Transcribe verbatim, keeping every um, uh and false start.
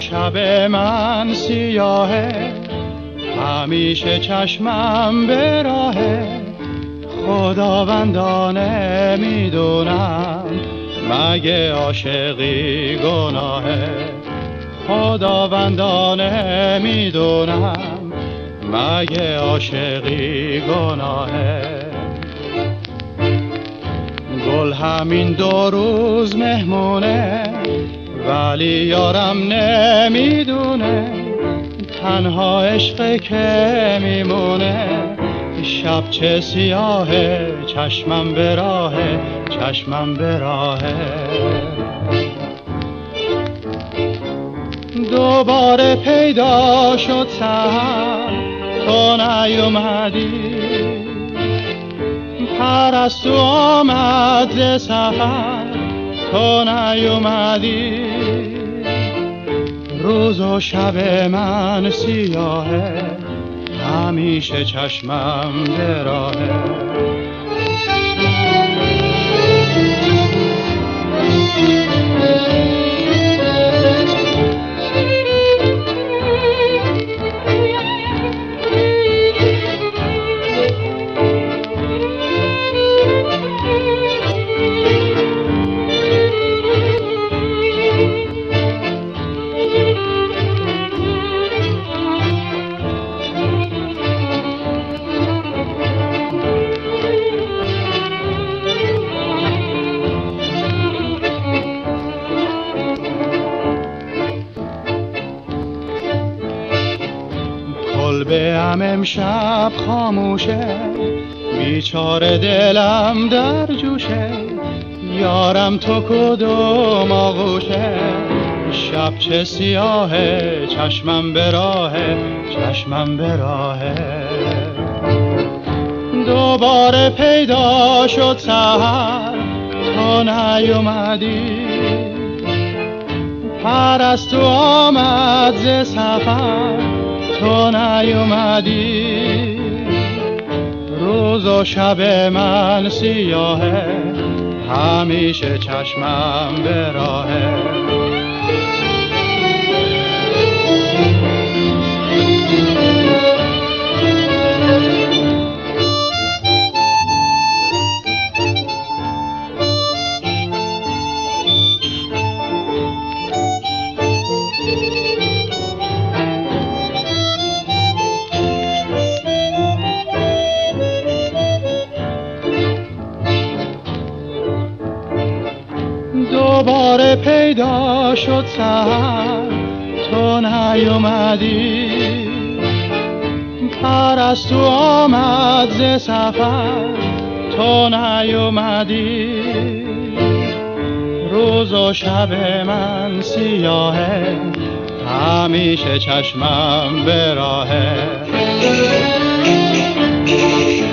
شب من سیاهه، همیشه چشمم به راهه. خداوندانه میدونم مگه عاشقی گناهه. خداوندانه میدونم مگه عاشقی گناهه. گل همین دو روز مهمونه، ولی یارم نمیدونه تنها عشق که میمونه. شب چه سیاهه، چشمم به راهه، چشمم به راهه. دوباره پیدا شد سحر، تو نیومدی. پرستو آمد ز سفر، تو نیومدی. روز و شب من سیاهه، همیشه چشمم به راهه. کلبه ام امشب خاموشه، بیچاره دلم در جوشه. یارم تو کدوم آغوشه، شب چه سیاهه، چشمم به راهه، چشمم به راهه. دوباره پیدا شد سحر، تو نیومدی. پرستو آمد ز سفر، تو نیومدی. روز و شب من سیاهه، همیشه چشمم به راهه. دوباره پیدا شد سحر، تو نیومدی. پرستو آمد ز سفر، تو نیومدی. روز و شب من سیاهه، همیشه چشمم به راهه.